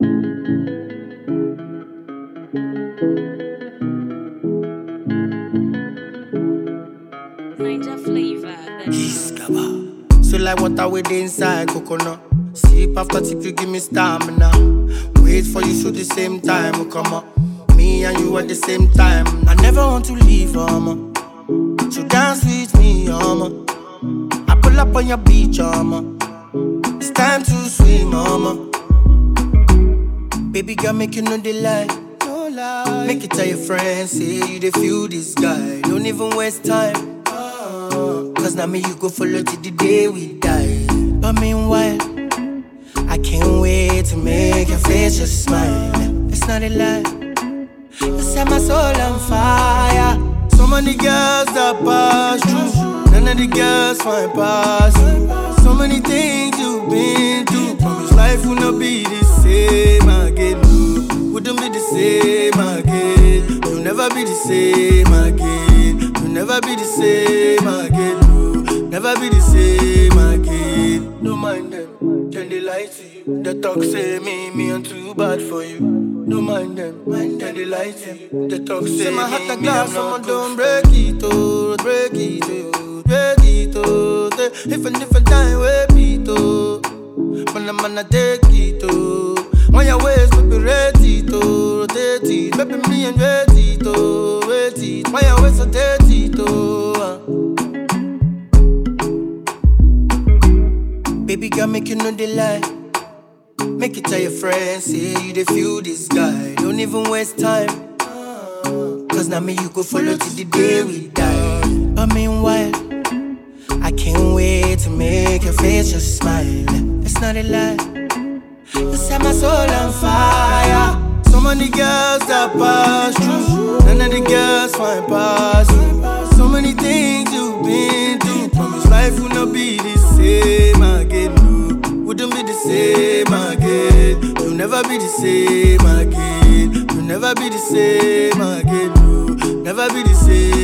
Niger flavor. So like water with inside coconut. Sip after tip, you give me stamina. Wait for you so the same time will come up. Me and you at the same time. I never want to leave, So dance with me, I pull up on your beach, It's time to swim, Baby girl, make you know the lie. No lie. Make it tell your friends, say you dey feel this guy. Don't even waste time. Cause now me you go follow till the day we die. But meanwhile, I can't wait to make your face just smile. It's not a lie. You set my soul on fire. So many girls that pass through, none of the girls find past you. So many things you've been through. Promise life will not be the same again. Wouldn't be the same again. You'll never be the same again. You'll never be the same again. Never be the same again. Don't mind them, then they lie to you. The talk say me I'm too bad for you. Don't mind them, then they lie to you. The talk say my heart a glass, someone don't break it, oh, break it, oh, break it, oh. If a different time, wait it, oh. Man, I take it, oh. On your waist, baby, rate it, oh, rotate it. Baby, me and wait it, oh, wait it. On your waist, rotate it, oh. Baby girl, make you know the lie. Make it tell your friends, say you dey feel this guy. Don't even waste time. Cause now me you go follow till the day we die. But meanwhile, I can't wait to make your face just smile. It's not a lie. You set my soul on fire. So many girls that pass through, none of the girls find past you. So many things you've been through. Promise life will not be the same again. Wouldn't be the same again. You'll never be the same again. You'll never be the same again. Never be the same.